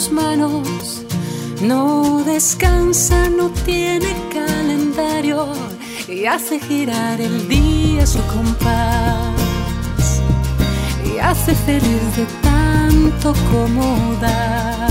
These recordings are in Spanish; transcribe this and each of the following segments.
sus manos. No descansa, no tiene calendario y hace girar el día a su compás y hace feliz de tanto como da.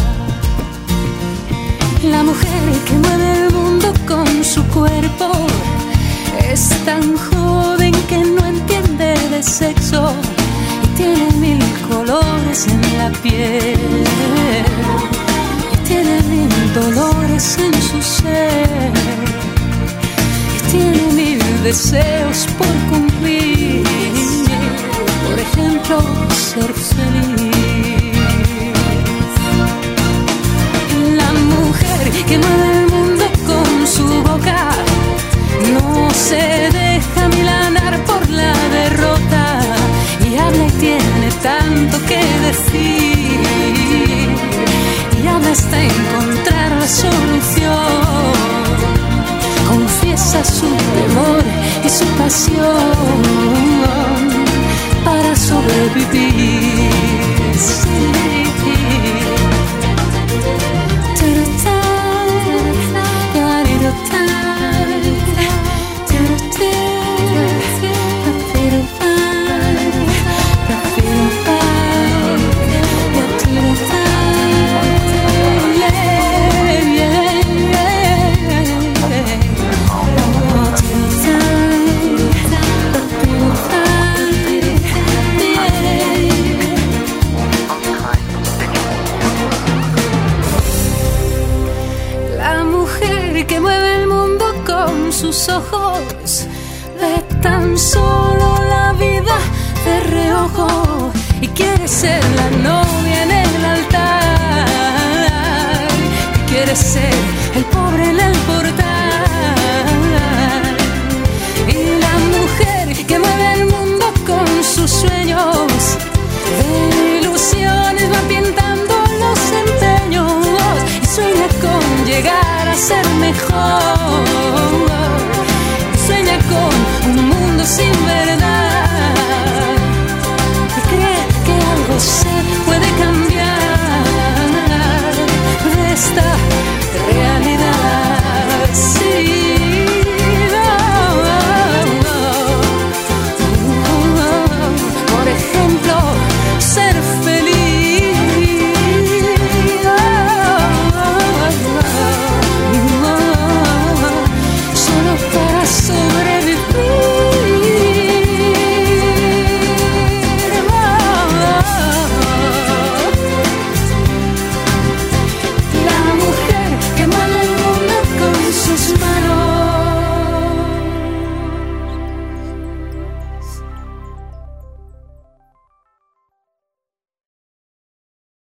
La mujer que mueve el mundo con su cuerpo es tan joven que no entiende de sexo y tiene 1000 colores en la piel. Tiene 1000 dolores en su ser y tiene 1000 deseos por cumplir. Por ejemplo, ser feliz. La mujer que mueve el mundo con su boca no se deja milanar por la derrota y habla y tiene tanto que decir. Y habla hasta encontrar la solución. Confiesa su temor y su pasión para sobrevivir. Sus ojos ve tan solo la vida de reojo y quiere ser la novia en el altar, quiere ser el pobre en el portal. Y la mujer que mueve el mundo con sus sueños de ilusiones va pintando los empeños y sueña con llegar a ser mejor. Sueña con un mundo sin verdad y cree que algo se puede cambiar de esta